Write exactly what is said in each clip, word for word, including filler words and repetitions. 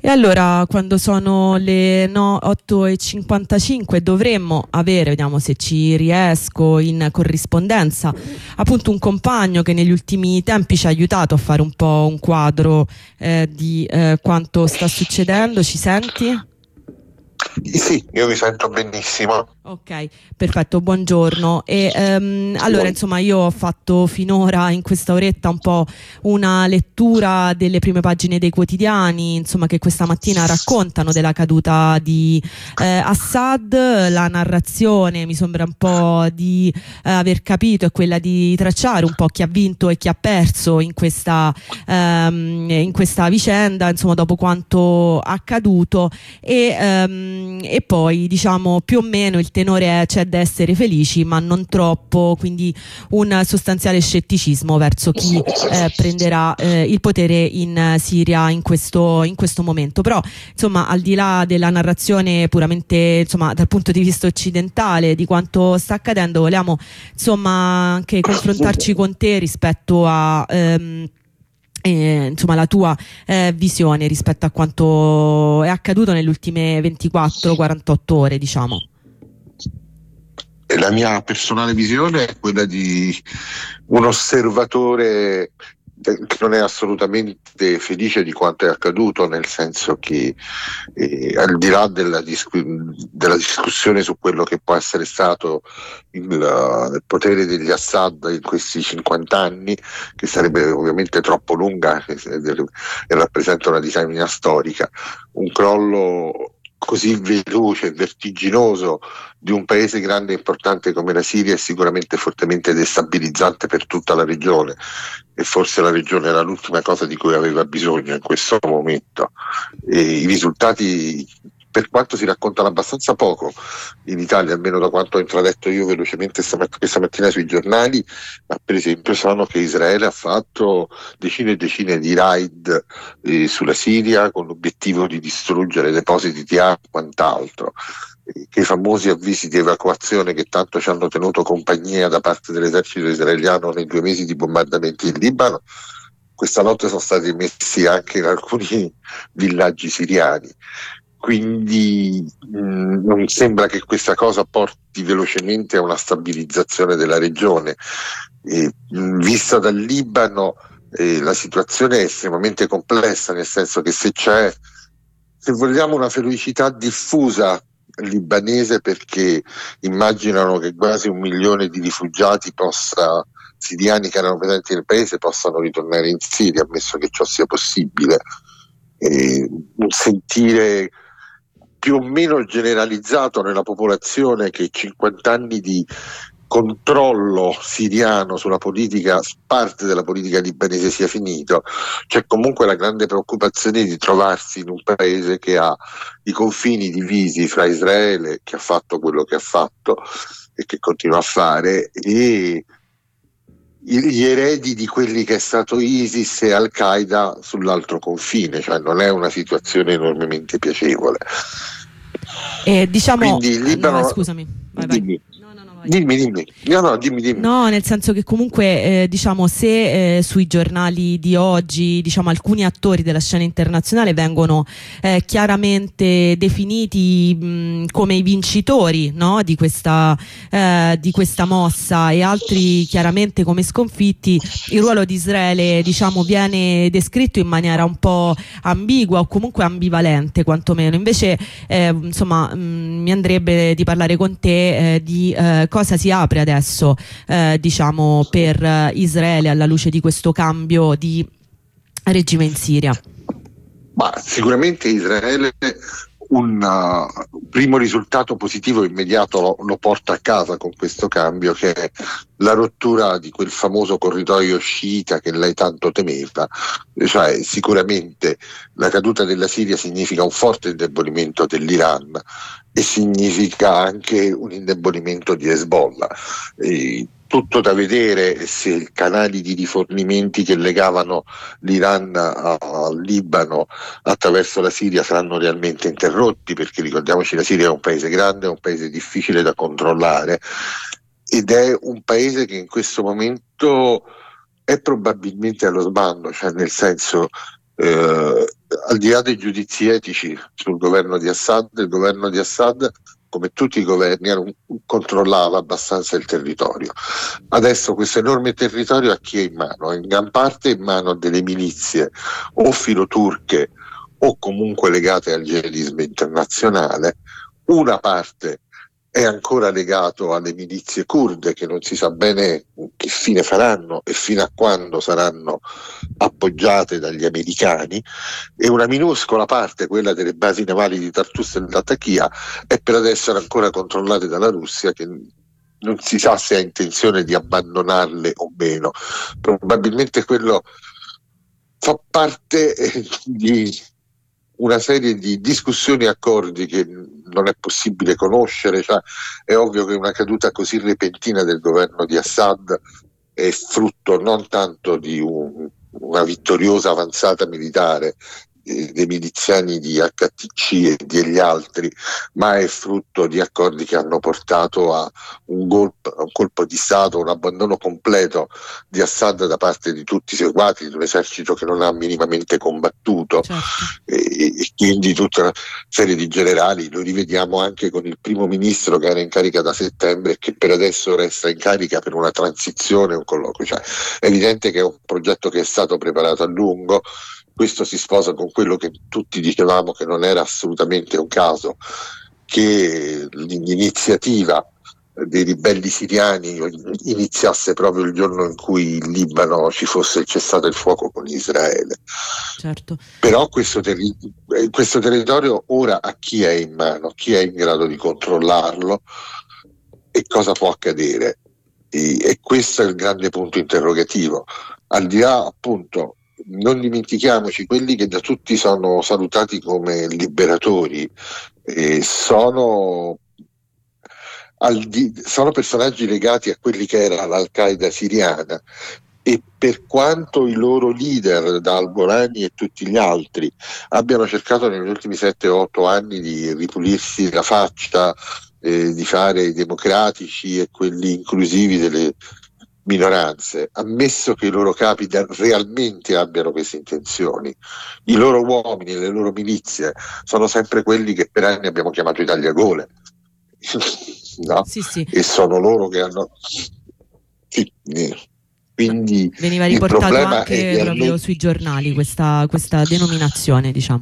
E allora, quando sono le no, otto e cinquantacinque, dovremmo avere, vediamo se ci riesco, in corrispondenza appunto un compagno che negli ultimi tempi ci ha aiutato a fare un po' un quadro eh, di eh, quanto sta succedendo. Ci senti? Sì, io mi sento benissimo. Ok, perfetto, buongiorno. E, ehm, allora, insomma, io ho fatto finora in questa oretta un po' una lettura delle prime pagine dei quotidiani, insomma, che questa mattina raccontano della caduta di eh, Assad. La narrazione mi sembra un po' di eh, aver capito è quella di tracciare un po' chi ha vinto e chi ha perso in questa, ehm, in questa vicenda, insomma, dopo quanto accaduto e, ehm, e poi, diciamo, più o meno il tenore è: c'è da essere felici ma non troppo, quindi un sostanziale scetticismo verso chi eh, prenderà eh, il potere in Siria in questo, in questo momento. Però insomma, al di là della narrazione puramente, insomma, dal punto di vista occidentale di quanto sta accadendo, vogliamo insomma anche confrontarci con te rispetto a ehm, Eh, insomma la tua eh, visione rispetto a quanto è accaduto nelle ultime ventiquattro quarantotto ore, diciamo. La mia personale visione è quella di un osservatore che non è assolutamente felice di quanto è accaduto, nel senso che eh, al di là della, discu- della discussione su quello che può essere stato il, il potere degli Assad in questi cinquanta anni, che sarebbe ovviamente troppo lunga e, e rappresenta una disamina storica, un crollo così veloce e vertiginoso di un paese grande e importante come la Siria è sicuramente fortemente destabilizzante per tutta la regione, e forse la regione era l'ultima cosa di cui aveva bisogno in questo momento. E i risultati, per quanto si raccontano abbastanza poco in Italia, almeno da quanto ho intradetto io velocemente stamat- questa mattina sui giornali, ma per esempio sono che Israele ha fatto decine e decine di raid eh, sulla Siria con l'obiettivo di distruggere depositi di acqua e quant'altro, eh, che i famosi avvisi di evacuazione che tanto ci hanno tenuto compagnia da parte dell'esercito israeliano nei due mesi di bombardamenti in Libano, questa notte sono stati emessi anche in alcuni villaggi siriani. Quindi mh, non sembra che questa cosa porti velocemente a una stabilizzazione della regione. E, mh, vista dal Libano, eh, la situazione è estremamente complessa, nel senso che se c'è, se vogliamo, una felicità diffusa libanese perché immaginano che quasi un milione di rifugiati possa, siriani che erano presenti nel paese, possano ritornare in Siria, ammesso che ciò sia possibile. E un sentire più o meno generalizzato nella popolazione che cinquanta anni di controllo siriano sulla politica, parte della politica libanese, sia finito. C'è comunque la grande preoccupazione di trovarsi in un paese che ha i confini divisi fra Israele, che ha fatto quello che ha fatto e che continua a fare, e gli eredi di quelli che è stato ISIS e Al-Qaeda sull'altro confine, cioè non è una situazione enormemente piacevole. E diciamo, Quindi il eh, no, Libano, scusami, vai, vai. dimmi, No, no, no, vai. dimmi, dimmi, no, no, dimmi, dimmi. No, nel senso che comunque eh, diciamo, se eh, sui giornali di oggi, diciamo, alcuni attori della scena internazionale vengono eh, chiaramente definiti mh, come i vincitori, no, di questa, eh, di questa mossa, e altri chiaramente come sconfitti, il ruolo di Israele, diciamo, viene descritto in maniera un po' ambigua o comunque ambivalente quantomeno. Invece eh, insomma mh, mi andrebbe di parlare con te eh, di eh, cosa si apre adesso eh, diciamo per eh, Israele alla luce di questo cambio di regime in Siria. Ma sicuramente Israele un uh, primo risultato positivo immediato lo, lo porta a casa con questo cambio, che è la rottura di quel famoso corridoio sciita che lei tanto temeva. Cioè, sicuramente la caduta della Siria significa un forte indebolimento dell'Iran e significa anche un indebolimento di Hezbollah. E tutto da vedere se i canali di rifornimenti che legavano l'Iran al Libano attraverso la Siria saranno realmente interrotti, perché ricordiamoci, la Siria è un paese grande, è un paese difficile da controllare ed è un paese che in questo momento è probabilmente allo sbando, cioè nel senso eh, al di là dei giudizi etici sul governo di Assad, il governo di Assad, come tutti i governi, controllava abbastanza il territorio. Adesso questo enorme territorio a chi è in mano? In gran parte in mano delle milizie o filoturche o comunque legate al jihadismo internazionale. Una parte è ancora legato alle milizie kurde, che non si sa bene che fine faranno e fino a quando saranno appoggiate dagli americani, e una minuscola parte, quella delle basi navali di Tartus e Latakia, è per adesso ancora controllate dalla Russia, che non si sa se ha intenzione di abbandonarle o meno. Probabilmente quello fa parte eh, di una serie di discussioni e accordi che non è possibile conoscere. Cioè, è ovvio che una caduta così repentina del governo di Assad è frutto non tanto di un, una vittoriosa avanzata militare eh, dei miliziani di H T C e degli altri, ma è frutto di accordi che hanno portato a un, golp, un colpo di Stato, un abbandono completo di Assad da parte di tutti i seguaci, di un esercito che non ha minimamente combattuto. Certo. e, e quindi tutta una serie di generali. Lo rivediamo anche con il primo ministro che era in carica da settembre e che per adesso resta in carica per una transizione, un colloquio. Cioè, è evidente che è un progetto che è stato preparato a lungo. Questo si sposa con quello che tutti dicevamo, che non era assolutamente un caso, che l'iniziativa dei ribelli siriani iniziasse proprio il giorno in cui in Libano ci fosse cessato il fuoco con Israele. Certo. Però questo, terri- questo territorio ora a chi è in mano, chi è in grado di controllarlo e cosa può accadere? E, e questo è il grande punto interrogativo. Al di là, appunto, non dimentichiamoci, quelli che da tutti sono salutati come liberatori eh, sono, al di, sono personaggi legati a quelli che era l'Al-Qaeda siriana, e per quanto i loro leader, da Al-Golani e tutti gli altri, abbiano cercato negli ultimi sette o otto anni di ripulirsi la faccia, eh, di fare i democratici e quelli inclusivi delle minoranze, ammesso che i loro capi realmente abbiano queste intenzioni, i loro uomini e le loro milizie sono sempre quelli che per anni abbiamo chiamato i tagliagole. No? Sì, sì. E sono loro che hanno... Sì, quindi veniva riportato il problema anche è proprio realmente... sui giornali questa, questa denominazione, diciamo.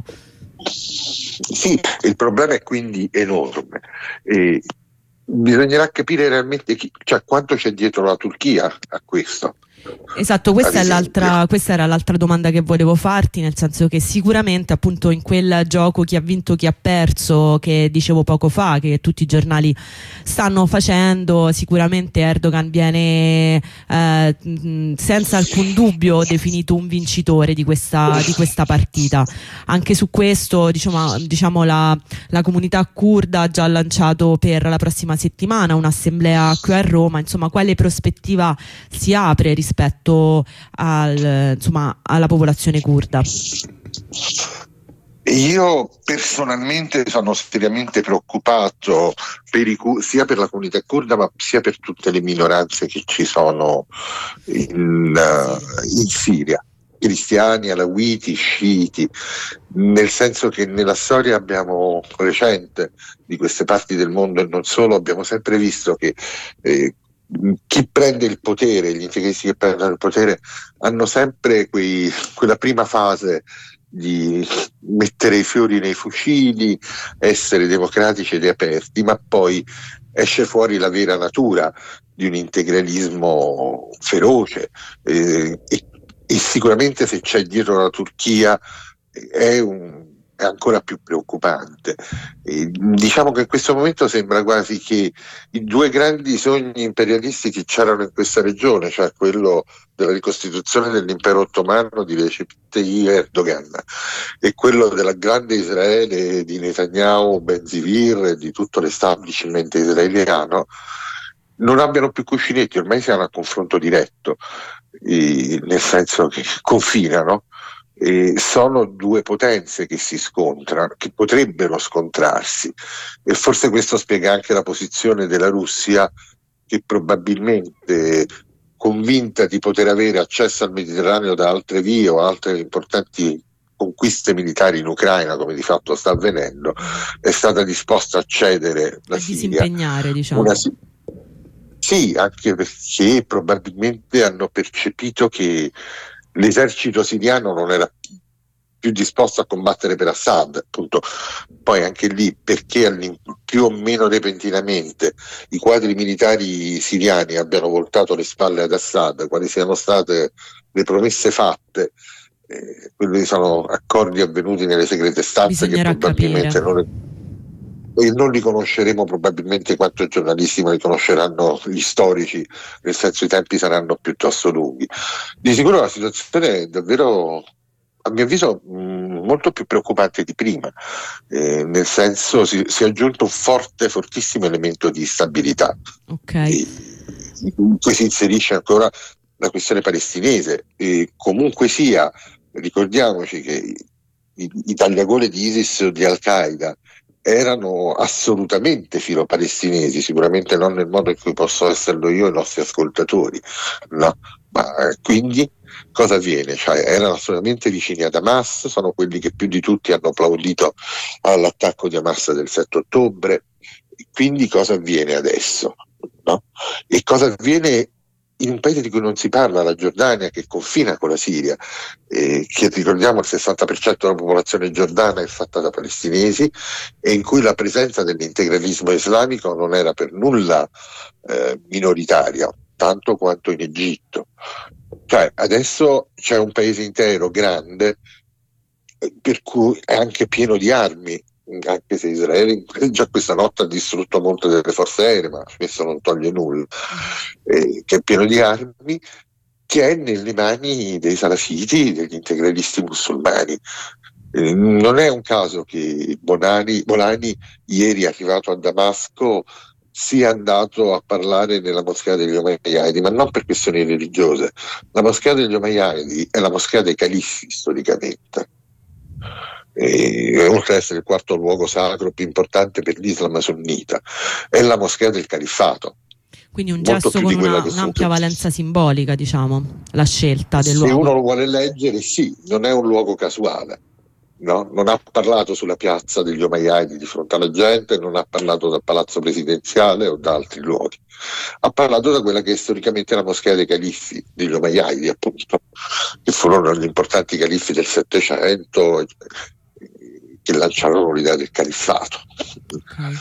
Sì, il problema è quindi enorme. E bisognerà capire realmente chi, cioè, quanto c'è dietro la Turchia a questo. Esatto, questa, è l'altra, questa era l'altra domanda che volevo farti, nel senso che sicuramente appunto in quel gioco chi ha vinto chi ha perso, che dicevo poco fa, che tutti i giornali stanno facendo, sicuramente Erdogan viene eh, senza alcun dubbio definito un vincitore di questa, di questa partita. Anche su questo diciamo, diciamo la, la comunità curda ha già lanciato per la prossima settimana un'assemblea qui a Roma. Insomma, quale prospettiva si apre rispetto rispetto al, insomma, alla popolazione curda? Io personalmente sono seriamente preoccupato per i, sia per la comunità curda ma sia per tutte le minoranze che ci sono in, in Siria, cristiani, alawiti, sciiti, nel senso che nella storia abbiamo recente di queste parti del mondo e non solo, abbiamo sempre visto che eh, chi prende il potere, gli integristi che prendono il potere hanno sempre quei, quella prima fase di mettere i fiori nei fucili, essere democratici ed aperti, ma poi esce fuori la vera natura di un integralismo feroce eh, e, e sicuramente se c'è dietro la Turchia è un è ancora più preoccupante. E diciamo che in questo momento sembra quasi che i due grandi sogni imperialisti che c'erano in questa regione, cioè quello della ricostituzione dell'impero ottomano di Recep Tayyip Erdogan e quello della grande Israele di Netanyahu, Ben-Gvir e di tutto l'establishment israeliano, non abbiano più cuscinetti, ormai siamo a confronto diretto, e nel senso che confinano. E sono due potenze che si scontrano, che potrebbero scontrarsi, e forse questo spiega anche la posizione della Russia, che probabilmente, convinta di poter avere accesso al Mediterraneo da altre vie o altre importanti conquiste militari in Ucraina, come di fatto sta avvenendo, è stata disposta a cedere la a Siria. disimpegnare, diciamo. Una, sì, anche perché probabilmente hanno percepito che l'esercito siriano non era più disposto a combattere per Assad, appunto. Poi anche lì, perché più o meno repentinamente i quadri militari siriani abbiano voltato le spalle ad Assad, quali siano state le promesse fatte, eh, quelli sono accordi avvenuti nelle segrete stanze che Bisognerà probabilmente capire. non, e non li conosceremo probabilmente quanto i giornalisti, ma li conosceranno gli storici, nel senso i tempi saranno piuttosto lunghi. Di sicuro la situazione è davvero, a mio avviso, mh, molto più preoccupante di prima, eh, nel senso si, si è aggiunto un forte, fortissimo elemento di instabilità, okay. in cui si inserisce ancora la questione palestinese, e comunque sia, ricordiamoci che i, i tagliagole di ISIS o di Al-Qaeda erano assolutamente filo-palestinesi, sicuramente non nel modo in cui posso esserlo io e i nostri ascoltatori, no? Ma eh, quindi cosa avviene? Cioè, erano assolutamente vicini ad Hamas, sono quelli che più di tutti hanno applaudito all'attacco di Hamas del sette ottobre, quindi cosa avviene adesso? No? E cosa avviene in un paese di cui non si parla, la Giordania, che confina con la Siria, eh, che ricordiamo il sessanta per cento della popolazione giordana è fatta da palestinesi, e in cui la presenza dell'integralismo islamico non era per nulla eh, minoritaria, tanto quanto in Egitto. Cioè, adesso c'è un paese intero grande, eh, per cui è anche pieno di armi, anche se Israele già questa notte ha distrutto molte delle forze aeree, ma questo non toglie nulla, eh, che è pieno di armi, che è nelle mani dei salafiti, degli integralisti musulmani. Eh, non è un caso che Bonani, Bolani, ieri arrivato a Damasco, sia andato a parlare nella moschea degli Omayyadi, ma non per questioni religiose. La moschea degli Omayyadi è la moschea dei califfi, storicamente. E, oltre ad essere il quarto luogo sacro più importante per l'Islam sunnita, è la moschea del califfato. Quindi un Molto gesto più con di quella una, che fu. un'ampia valenza simbolica, diciamo, la scelta del Se luogo. uno lo vuole leggere, sì, non è un luogo casuale. No? Non ha parlato sulla piazza degli Omayyadi di fronte alla gente, non ha parlato dal palazzo presidenziale o da altri luoghi, ha parlato da quella che è storicamente la moschea dei califfi degli Omayyadi, appunto, che furono gli importanti califfi del Settecento che lanciarono l'idea del califfato. Okay.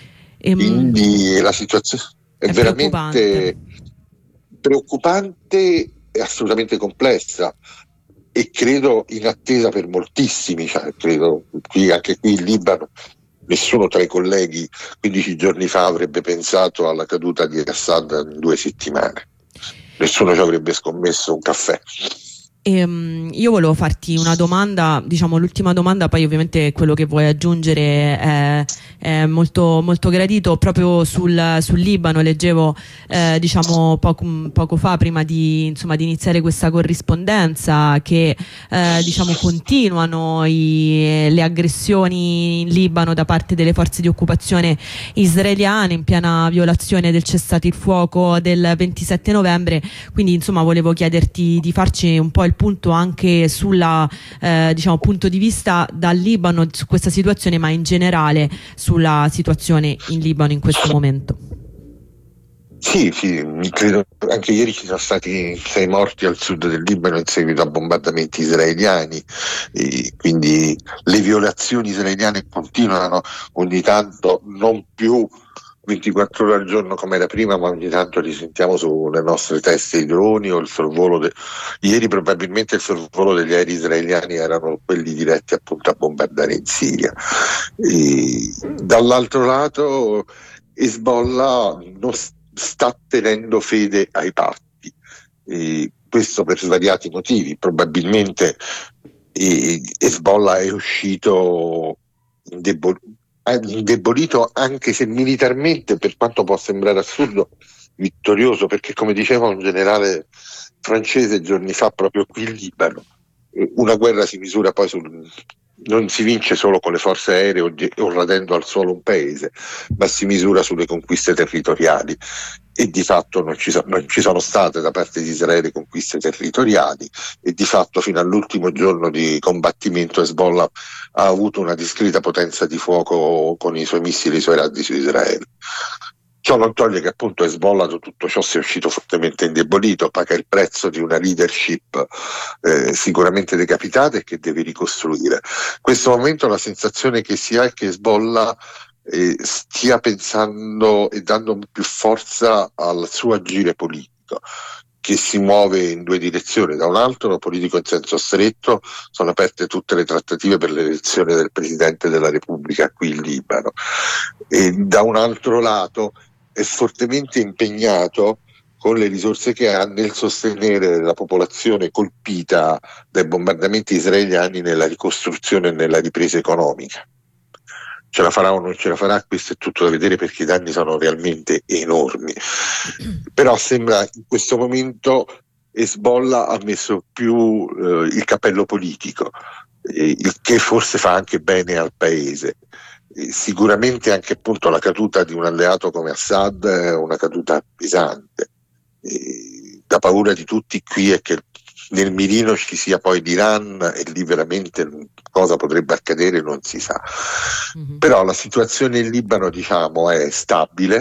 Quindi Ehm, la situazione è, è veramente preoccupante. preoccupante e assolutamente complessa, e credo inattesa per moltissimi. Cioè, credo qui, anche qui in Libano, nessuno tra i colleghi quindici giorni fa avrebbe pensato alla caduta di Assad in due settimane, nessuno ci avrebbe scommesso un caffè. Ehm, io volevo farti una domanda, diciamo l'ultima domanda, poi ovviamente quello che vuoi aggiungere è, è molto, molto gradito. Proprio sul, sul Libano leggevo eh, diciamo poco, poco fa, prima di, insomma, di iniziare questa corrispondenza, che eh, diciamo continuano i, le aggressioni in Libano da parte delle forze di occupazione israeliane, in piena violazione del cessate il fuoco del ventisette novembre. Quindi insomma volevo chiederti di farci un po' il punto anche sulla eh, diciamo punto di vista dal Libano su questa situazione, ma in generale sulla situazione in Libano in questo momento. Sì, sì, credo anche ieri ci sono stati sei morti al sud del Libano in seguito a bombardamenti israeliani, e quindi le violazioni israeliane continuano, ogni tanto, non più ventiquattro ore al giorno come era prima, ma ogni tanto li sentiamo sulle nostre teste i droni o il sorvolo. De... Ieri probabilmente il sorvolo degli aerei israeliani erano quelli diretti appunto a bombardare in Siria. E dall'altro lato Hezbollah non sta tenendo fede ai patti, e questo per svariati motivi. Probabilmente e Hezbollah è uscito indebolito, indebolito anche se militarmente, per quanto può sembrare assurdo, vittorioso, perché come diceva un generale francese giorni fa proprio qui in Libano, una guerra si misura poi sul, non si vince solo con le forze aeree o, di, o radendo al suolo un paese, ma si misura sulle conquiste territoriali, e di fatto non ci, so, non ci sono state da parte di Israele conquiste territoriali, e di fatto fino all'ultimo giorno di combattimento Hezbollah ha avuto una discreta potenza di fuoco con i suoi missili e i suoi razzi su Israele. Ciò non toglie che appunto Hezbollah da tutto ciò sia uscito fortemente indebolito, paga il prezzo di una leadership eh, sicuramente decapitata e che deve ricostruire. In questo momento la sensazione che si ha è che Hezbollah eh, stia pensando e dando più forza al suo agire politico, che si muove in due direzioni. Da un altro, politico in senso stretto, sono aperte tutte le trattative per l'elezione del Presidente della Repubblica qui in Libano, e da un altro lato è fortemente impegnato con le risorse che ha nel sostenere la popolazione colpita dai bombardamenti israeliani nella ricostruzione e nella ripresa economica. Ce la farà o non ce la farà, questo è tutto da vedere, perché i danni sono realmente enormi. Però sembra in questo momento Hezbollah ha messo più eh, il cappello politico, eh, il che forse fa anche bene al paese. Eh, sicuramente anche appunto la caduta di un alleato come Assad è una caduta pesante. Eh, la paura di tutti qui è che nel mirino ci sia poi l'Iran, e lì veramente cosa potrebbe accadere non si sa. Mm-hmm. Però la situazione in Libano, diciamo, è stabile,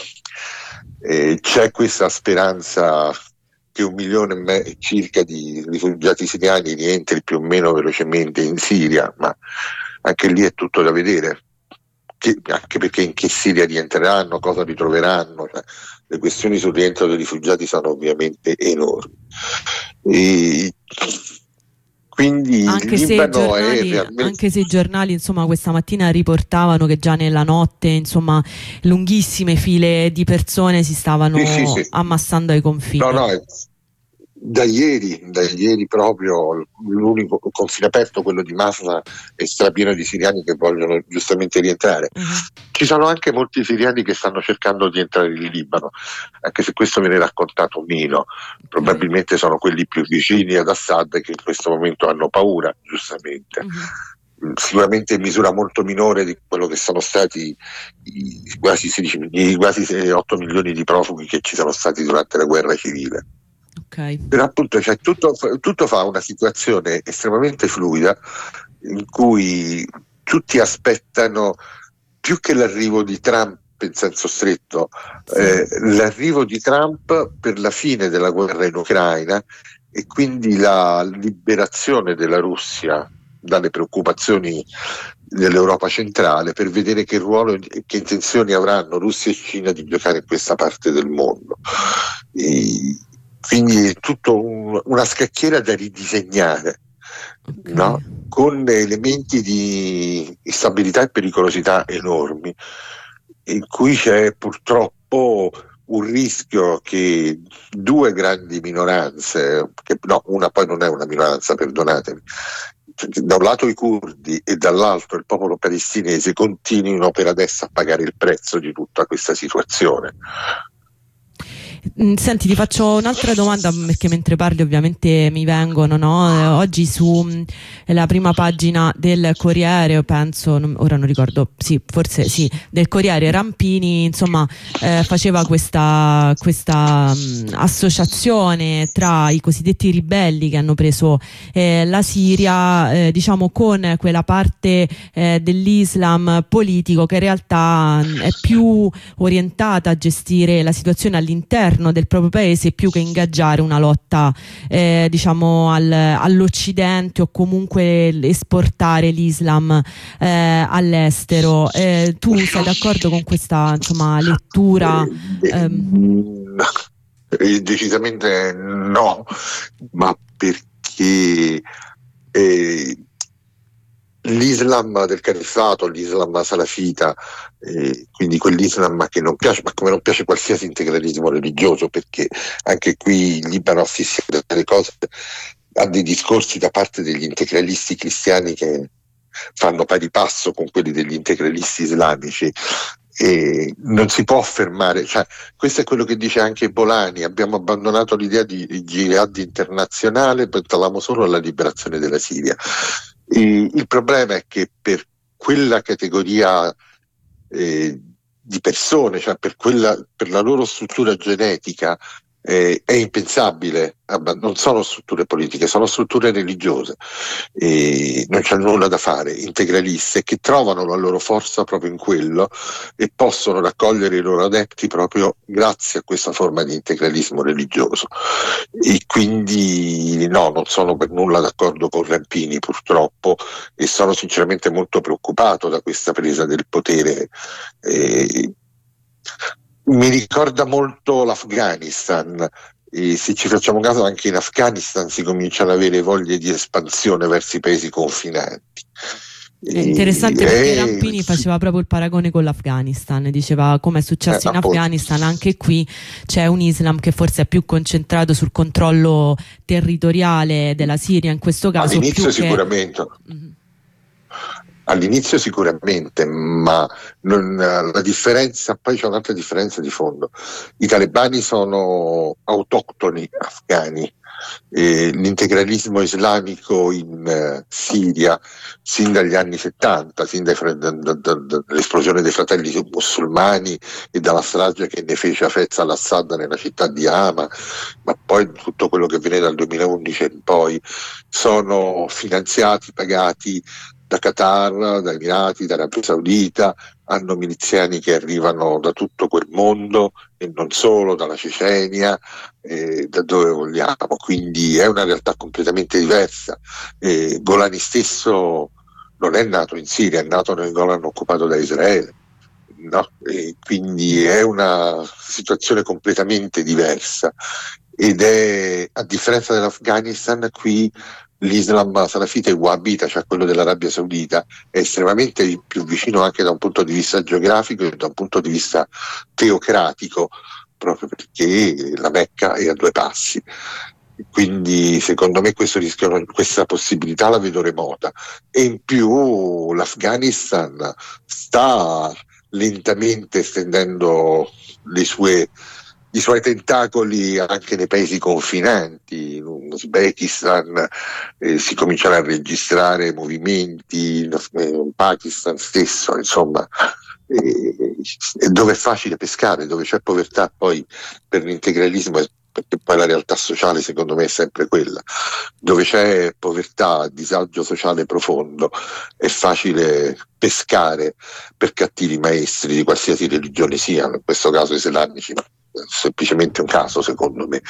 eh, c'è questa speranza che un milione e me- circa di rifugiati siriani rientri più o meno velocemente in Siria, ma anche lì è tutto da vedere, che, anche perché in che Siria rientreranno, cosa ritroveranno, cioè, le questioni sul rientro dei rifugiati sono ovviamente enormi. E quindi anche se, i giornali, realmente... anche se i giornali insomma questa mattina riportavano che già nella notte insomma lunghissime file di persone si stavano sì, sì, sì. ammassando ai confini. No, no, da ieri, da ieri proprio l'unico confine aperto, quello di Masra, è strapieno di siriani che vogliono giustamente rientrare. Uh-huh. Ci sono anche molti siriani che stanno cercando di entrare in Libano, anche se questo viene raccontato meno. Probabilmente sono quelli più vicini ad Assad che in questo momento hanno paura, giustamente. Uh-huh. Sicuramente in misura molto minore di quello che sono stati i quasi, sedici, i quasi otto milioni di profughi che ci sono stati durante la guerra civile. Okay. Però appunto cioè, tutto, tutto fa una situazione estremamente fluida, in cui tutti aspettano, più che l'arrivo di Trump in senso stretto, sì. eh, l'arrivo di Trump per la fine della guerra in Ucraina, e quindi la liberazione della Russia dalle preoccupazioni dell'Europa centrale, per vedere che ruolo e che intenzioni avranno Russia e Cina di giocare in questa parte del mondo. E quindi è tutto un, una scacchiera da ridisegnare, okay. No? Con elementi di instabilità e pericolosità enormi, in cui c'è purtroppo un rischio che due grandi minoranze, che, no, una poi non è una minoranza, perdonatemi, da un lato i curdi e dall'altro il popolo palestinese, continuino per adesso a pagare il prezzo di tutta questa situazione. Senti, ti faccio un'altra domanda, perché mentre parli ovviamente mi vengono, no? Oggi su la prima pagina del Corriere, penso, non, ora non ricordo, sì, forse sì, del Corriere, Rampini insomma eh, faceva questa, questa mh, associazione tra i cosiddetti ribelli che hanno preso eh, la Siria, eh, diciamo, con quella parte eh, dell'Islam politico che in realtà è più orientata a gestire la situazione all'interno del proprio paese, più che ingaggiare una lotta eh, diciamo al, all'Occidente, o comunque esportare l'Islam eh, all'estero. Eh, tu sei d'accordo con questa insomma lettura? Ehm? Decisamente no, ma perché eh, l'Islam del califfato, l'Islam salafita, eh, quindi quell'Islam che non piace, ma come non piace qualsiasi integralismo religioso, perché anche qui il Libano assiste a delle cose, a dei discorsi da parte degli integralisti cristiani che fanno pari passo con quelli degli integralisti islamici, e non si può fermare, cioè, questo è quello che dice anche Bolani: abbiamo abbandonato l'idea di jihad internazionale, pensavamo solo alla liberazione della Siria. E il problema è che per quella categoria eh, di persone, cioè per, quella, per la loro struttura genetica, eh, è impensabile, non sono strutture politiche, sono strutture religiose, e non c'è nulla da fare, integraliste, che trovano la loro forza proprio in quello e possono raccogliere i loro adepti proprio grazie a questa forma di integralismo religioso. E quindi no, non sono per nulla d'accordo con Rampini, purtroppo, e sono sinceramente molto preoccupato da questa presa del potere. Eh, mi ricorda molto l'Afghanistan, e se ci facciamo caso anche in Afghanistan si cominciano ad avere voglie di espansione verso i paesi confinanti. È interessante E, perché e, Rampini faceva proprio il paragone con l'Afghanistan, diceva come è successo eh, in appunto. Afghanistan, anche qui c'è un Islam che forse è più concentrato sul controllo territoriale della Siria in questo caso. All'inizio più sicuramente. Che... Mm-hmm. All'inizio sicuramente, ma non, la differenza, poi c'è un'altra differenza di fondo. I talebani sono autoctoni afghani, eh, l'integralismo islamico in eh, Siria sin dagli anni settanta, sin dall'esplosione dei fratelli musulmani e dalla strage che ne fece Hafez al-Assad nella città di Hama, ma poi tutto quello che viene dal duemilaundici in poi, sono finanziati, pagati da Qatar, da Emirati, da Arabia Saudita, hanno miliziani che arrivano da tutto quel mondo e non solo, dalla Cecenia, eh, da dove vogliamo, quindi è una realtà completamente diversa. Eh, Golani stesso non è nato in Siria, è nato nel Golan occupato da Israele, no? E quindi è una situazione completamente diversa, ed è, a differenza dell'Afghanistan, qui l'Islam salafita e wahhabita, cioè quello dell'Arabia Saudita, è estremamente più vicino anche da un punto di vista geografico e da un punto di vista teocratico, proprio perché la Mecca è a due passi. Quindi secondo me questo rischio, questa possibilità la vedo remota, e in più l'Afghanistan sta lentamente estendendo le sue i suoi tentacoli anche nei paesi confinanti. In Uzbekistan eh, si cominciano a registrare movimenti, in Pakistan stesso, insomma, eh, dove è facile pescare, dove c'è povertà poi per l'integralismo, perché poi la realtà sociale secondo me è sempre quella, dove c'è povertà, disagio sociale profondo, è facile pescare per cattivi maestri di qualsiasi religione siano, in questo caso islamici, ma semplicemente un caso secondo me.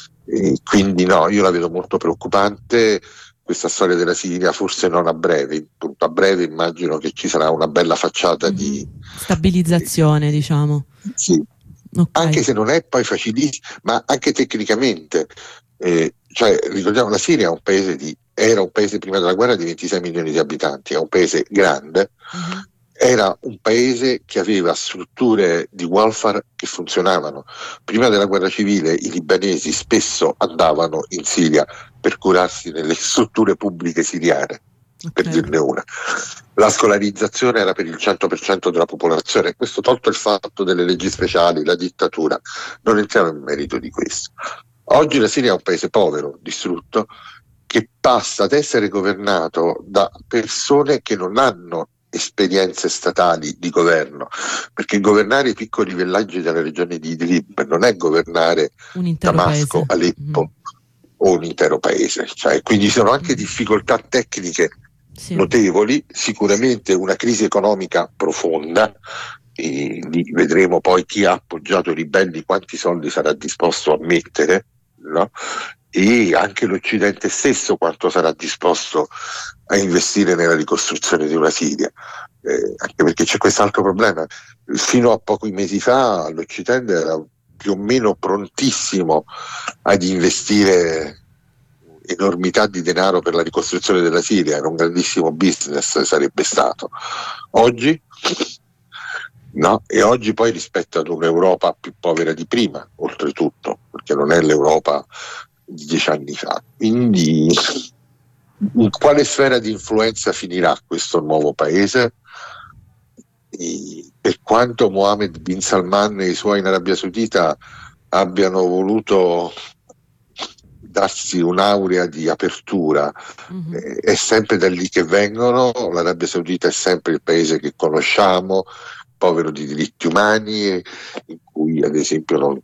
E quindi no, io la vedo molto preoccupante questa storia della Siria, forse non a breve, a breve immagino che ci sarà una bella facciata mm-hmm. di stabilizzazione, eh, diciamo. Sì. Okay. Anche se non è poi facilissimo, ma anche tecnicamente, eh, cioè ricordiamo, la Siria è un paese di, era un paese prima della guerra di ventisei milioni di abitanti, è un paese grande, uh-huh. Era un paese che aveva strutture di welfare che funzionavano. Prima della guerra civile i libanesi spesso andavano in Siria per curarsi nelle strutture pubbliche siriane, okay. Per dirne una. La scolarizzazione era per il cento per cento della popolazione, questo tolto il fatto delle leggi speciali, la dittatura, non entriamo in merito di questo. Oggi la Siria è un paese povero, distrutto, che passa ad essere governato da persone che non hanno esperienze statali di governo, perché governare i piccoli villaggi della regione di Idlib non è governare Damasco, paese. Aleppo mm. o un intero paese, cioè, quindi ci sono anche mm. difficoltà tecniche sì. notevoli, sicuramente una crisi economica profonda, e lì vedremo poi chi ha appoggiato i ribelli, quanti soldi sarà disposto a mettere, no? E anche l'Occidente stesso quanto sarà disposto a investire nella ricostruzione di una Siria, eh, anche perché c'è quest'altro problema. Fino a pochi mesi fa l'Occidente era più o meno prontissimo ad investire enormità di denaro per la ricostruzione della Siria, era un grandissimo business, sarebbe stato. Oggi no, e oggi poi rispetto ad un'Europa più povera di prima, oltretutto, perché non è l'Europa di dieci anni fa. Quindi in quale sfera di influenza finirà questo nuovo paese? E per quanto Mohammed bin Salman e i suoi in Arabia Saudita abbiano voluto darsi un'aurea di apertura. Mm-hmm. eh, è sempre da lì che vengono. L'Arabia Saudita è sempre il paese che conosciamo, povero di diritti umani, in cui ad esempio non,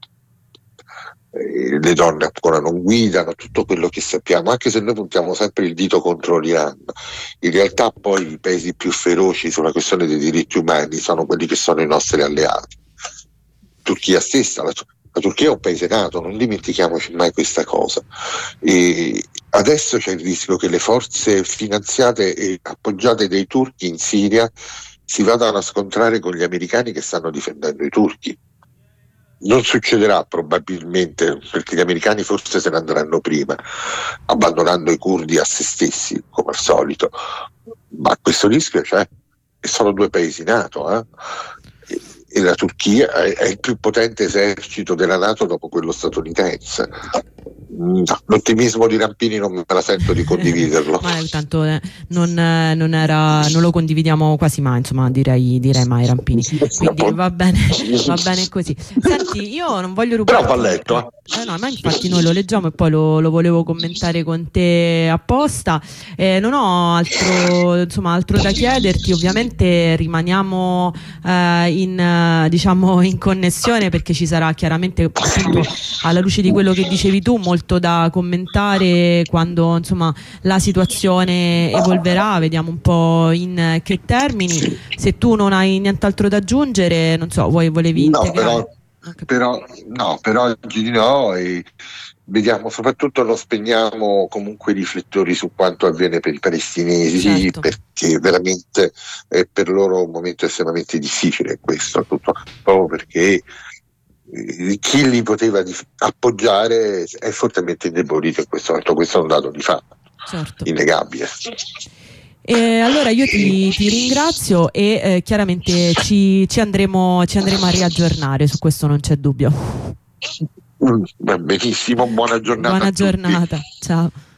eh, le donne ancora non guidano, tutto quello che sappiamo, anche se noi puntiamo sempre il dito contro l'Iran. In realtà poi i paesi più feroci sulla questione dei diritti umani sono quelli che sono i nostri alleati. Turchia stessa, la, la Turchia è un paese nato, non dimentichiamoci mai questa cosa. E adesso c'è il rischio che le forze finanziate e appoggiate dai turchi in Siria si vadano a scontrare con gli americani che stanno difendendo i turchi. Non succederà probabilmente, perché gli americani forse se ne andranno prima, abbandonando i curdi a se stessi, come al solito. Ma questo rischio c'è, e sono due paesi NATO, eh? E la Turchia è il più potente esercito della NATO dopo quello statunitense. L'ottimismo di Rampini non me la sento di condividerlo. Ma tanto eh, non, eh, non, era, non lo condividiamo quasi mai, insomma, direi, direi mai Rampini. Quindi va bene, va bene così. Senti, io non voglio rubare. Però va letto, eh. Eh no, ma infatti noi lo leggiamo e poi lo, lo volevo commentare con te apposta. Eh, non ho altro, insomma, altro da chiederti. Ovviamente rimaniamo eh, in, eh, diciamo, in connessione, perché ci sarà chiaramente, appunto, alla luce di quello che dicevi tu, molto da commentare quando, insomma, la situazione evolverà. Vediamo un po' in che termini. Se tu non hai nient'altro da aggiungere, non so, vuoi, volevi no, integrare? Però... Però, no, per oggi di no, e vediamo, soprattutto non spegniamo comunque i riflettori su quanto avviene per i palestinesi, certo. Perché veramente è per loro un momento estremamente difficile questo, tutto, proprio perché eh, chi li poteva dif- appoggiare è fortemente indebolito in questo momento. Questo è un dato di fatto, certo. Innegabile. E allora io ti, ti ringrazio e eh, chiaramente ci, ci, andremo, ci andremo a riaggiornare, su questo non c'è dubbio. Mm, benissimo, buona giornata. Buona giornata, ciao.